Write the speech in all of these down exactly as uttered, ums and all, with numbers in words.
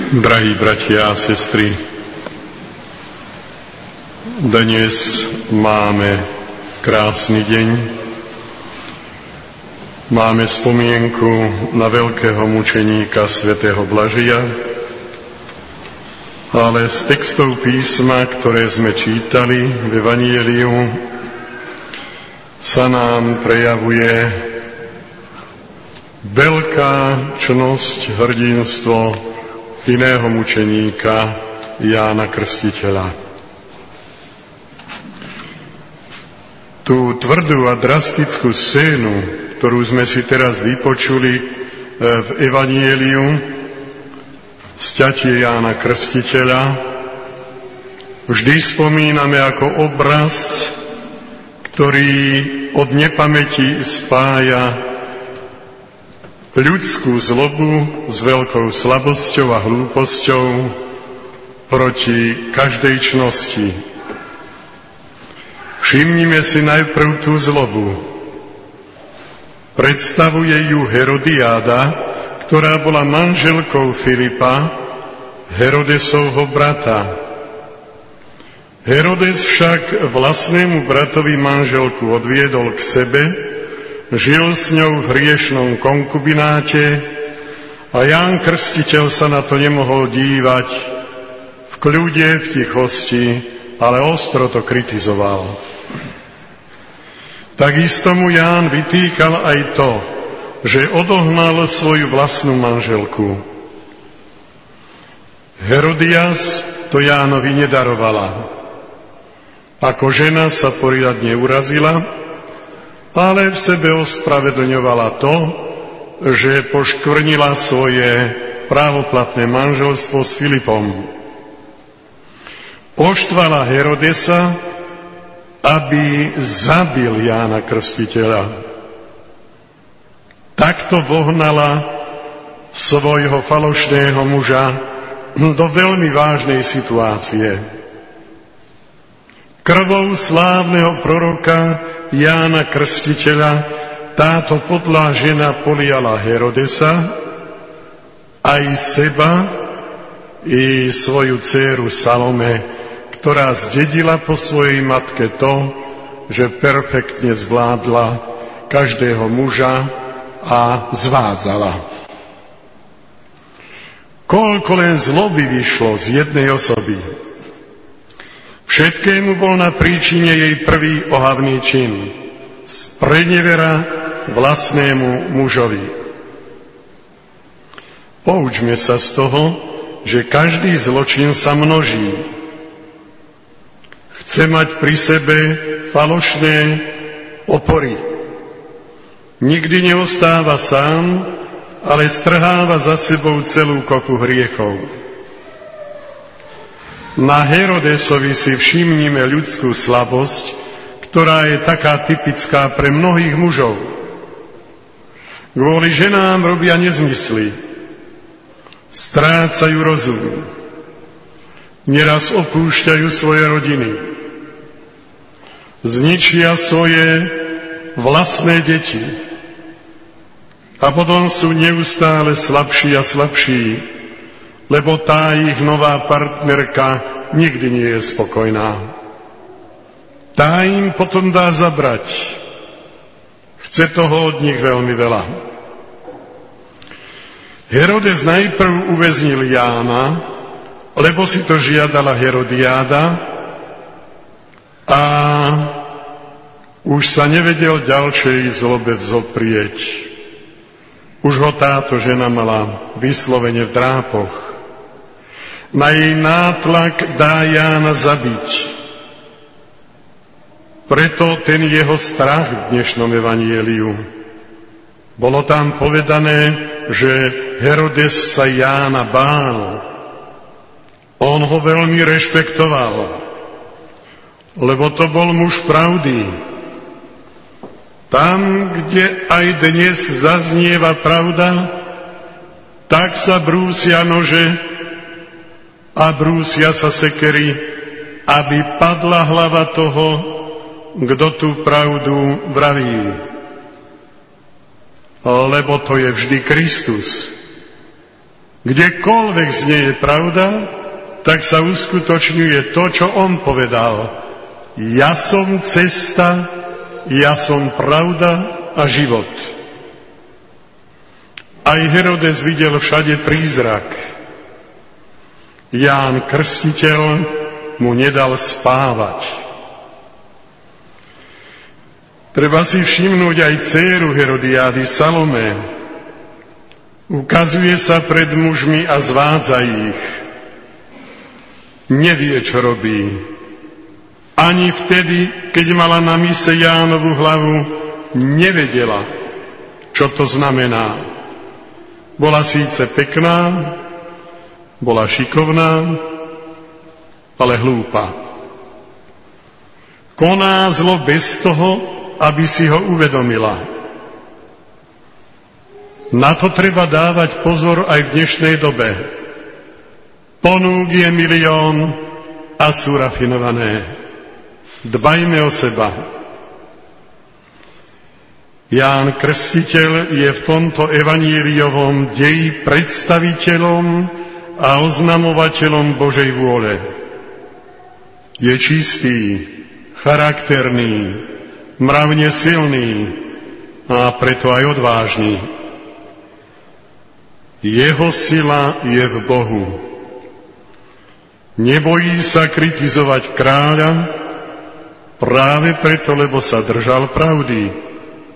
Drahí bratia a sestry, dnes máme krásny deň. Máme spomienku na veľkého mučeníka svätého Blažia, ale z textov písma, ktoré sme čítali v Evanjeliu, sa nám prejavuje veľká čnosť, hrdinstvo iného mučeníka, Jána Krstiteľa. Tú tvrdú a drastickú scénu, ktorú sme si teraz vypočuli v Evanjeliu, sťatie Jána Krstiteľa, vždy spomíname ako obraz, ktorý od nepamäti spája ľudskú zlobu s veľkou slabosťou a hlúposťou proti každej čnosti. Všimnime si najprv tú zlobu. Predstavuje ju Herodiáda, ktorá bola manželkou Filipa, Herodesovho brata. Herodes však vlastnému bratovi manželku odviedol k sebe, žil s ňou v hriešnom konkubináte a Ján Krstiteľ sa na to nemohol dívať v kľude, v tichosti, ale ostro to kritizoval. Takisto mu Ján vytýkal aj to, že odohnal svoju vlastnú manželku. Herodias to Jánovi nedarovala. Ako žena sa poriadne urazila, ale v sebe ospravedlňovala to, že poškvrnila svoje právoplatné manželstvo s Filipom. Poštvala Herodesa, aby zabil Jána Krstiteľa. Takto vohnala svojho falošného muža do veľmi vážnej situácie. Krvou slávneho proroka Jána Krstiteľa táto podlá žena poliala Herodesa, aj seba i svoju dcéru Salome, ktorá zdedila po svojej matke to, že perfektne zvládla každého muža a zvádzala. Koľko len zloby vyšlo z jednej osoby. Všetkému bol na príčine jej prvý ohavný čin. Sprenevera vlastnému mužovi. Poučme sa z toho, že každý zločin sa množí. Chce mať pri sebe falošné opory. Nikdy neostáva sám, ale strháva za sebou celú kopu hriechov. Na Herodesovi si všimnime ľudskú slabosť, ktorá je taká typická pre mnohých mužov. Kvôli ženám robia nezmysly, strácajú rozum, neraz opúšťajú svoje rodiny, zničia svoje vlastné deti a potom sú neustále slabší a slabší, lebo tá ich nová partnerka nikdy nie je spokojná. Tá im potom dá zabrať. Chce toho od nich veľmi veľa. Herodes najprv uväznil Jána, lebo si to žiadala Herodiáda a už sa nevedel ďalšej zlobe vzoprieť. Už ho táto žena mala vyslovene v drápoch. Na jej nátlak dá Jána zabiť. Preto ten jeho strach v dnešnom evanjeliu. Bolo tam povedané, že Herodes sa Jána bál. On ho veľmi rešpektoval, lebo to bol muž pravdy. Tam, kde aj dnes zaznieva pravda, tak sa brúsia nože a brúsia sa sekery, aby padla hlava toho, kto tú pravdu vraví. Lebo to je vždy Kristus. Kdekoľvek znie je pravda, tak sa uskutočňuje to, čo on povedal. Ja som cesta, ja som pravda a život. Aj Herodes videl všade prízrak. Ján Krstiteľ mu nedal spávať. Treba si všimnúť aj dcéru Herodiády Salome. Ukazuje sa pred mužmi a zvádza ich. Nevie, čo robí. Ani vtedy, keď mala na mise Jánovu hlavu, nevedela, čo to znamená. Bola síce pekná, bola šikovná, ale hlúpa. Koná zlo bez toho, aby si ho uvedomila. Na to treba dávať pozor aj v dnešnej dobe. Ponúk je milión a sú rafinované. Dbajme o seba. Ján Krstiteľ je v tomto evaníliovom deji predstaviteľom a oznamovateľom Božej vôle. Je čistý, charakterný, mravne silný a preto aj odvážny. Jeho sila je v Bohu. Nebojí sa kritizovať kráľa, práve preto, lebo sa držal pravdy.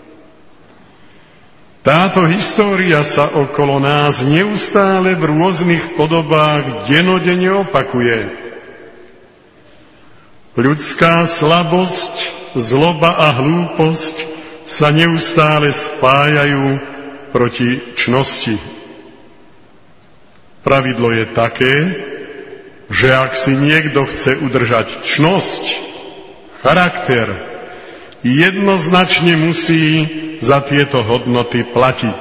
Táto história sa okolo nás neustále v rôznych podobách denodenne opakuje. Ľudská slabosť, zloba a hlúposť sa neustále spájajú proti čnosti. Pravidlo je také, že ak si niekto chce udržať čnosť, charakter, jednoznačne musí za tieto hodnoty platiť.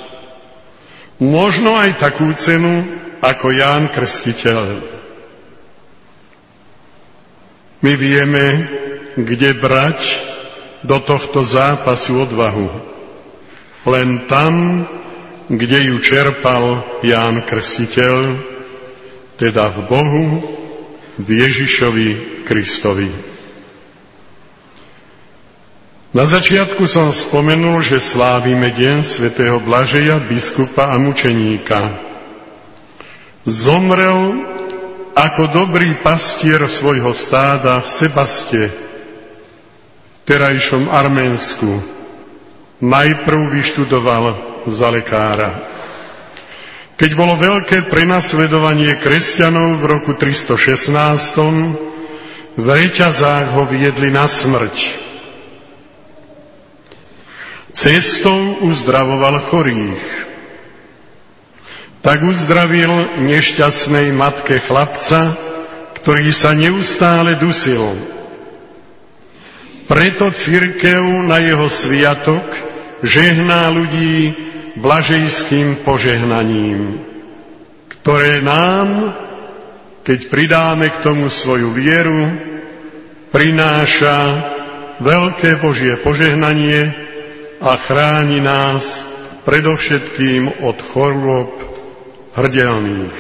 Možno aj takú cenu, ako Ján Krstiteľ. My vieme, kde brať do tohto zápasu odvahu. Len tam, kde ju čerpal Ján Krstiteľ, teda v Bohu, v Ježišovi Kristovi. Na začiatku som spomenul, že slávime deň svätého Blažeja, biskupa a mučeníka. Zomrel ako dobrý pastier svojho stáda v Sebaste, v terajšom Arménsku. Najprv vyštudoval za lekára. Keď bolo veľké prenasledovanie kresťanov v roku tristošestnásť, v reťazách ho viedli na smrť. Cestou uzdravoval chorých. Tak uzdravil nešťastnej matke chlapca, ktorý sa neustále dusil. Preto cirkev na jeho sviatok žehná ľudí blažejským požehnaním, ktoré nám, keď pridáme k tomu svoju vieru, prináša veľké Božie požehnanie a chráni nás predovšetkým od chorôb hrdelných.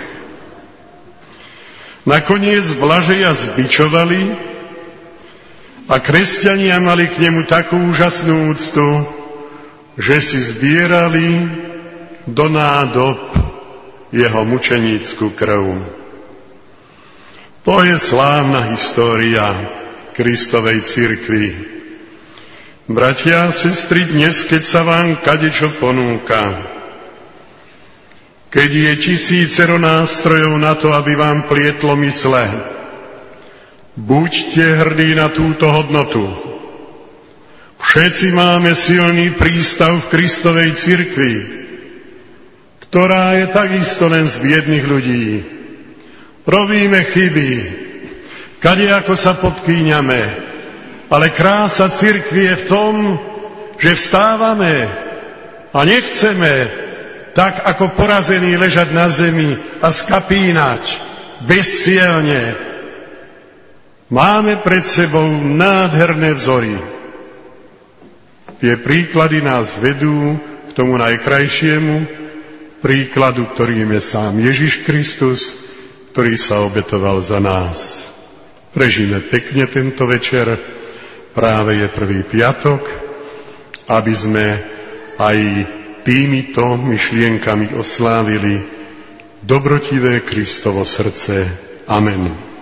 Nakoniec Blažeja zbičovali a kresťania mali k nemu takú úžasnú úctu, že si zbierali do nádob jeho mučenícku krv. To je slávna história Kristovej cirkvi. Bratia a sestry, dnes, keď sa vám kadečo ponúka, keď je tisícero nástrojov na to, aby vám plietlo mysle, buďte hrdí na túto hodnotu. Všetci máme silný prístav v Kristovej cirkvi, ktorá je takisto len z biedných ľudí. Robíme chyby, kadejako sa podkýňame, ale krása cirkvi je v tom, že vstávame a nechceme tak ako porazení ležať na zemi a skapínať bezcielne. Máme pred sebou nádherné vzory. Tie príklady nás vedú k tomu najkrajšiemu príkladu, ktorým je sám Ježiš Kristus, ktorý sa obetoval za nás. Prežíme pekne tento večer, práve je prvý piatok, aby sme aj týmito myšlienkami oslávili dobrotivé Kristovo srdce. Amen.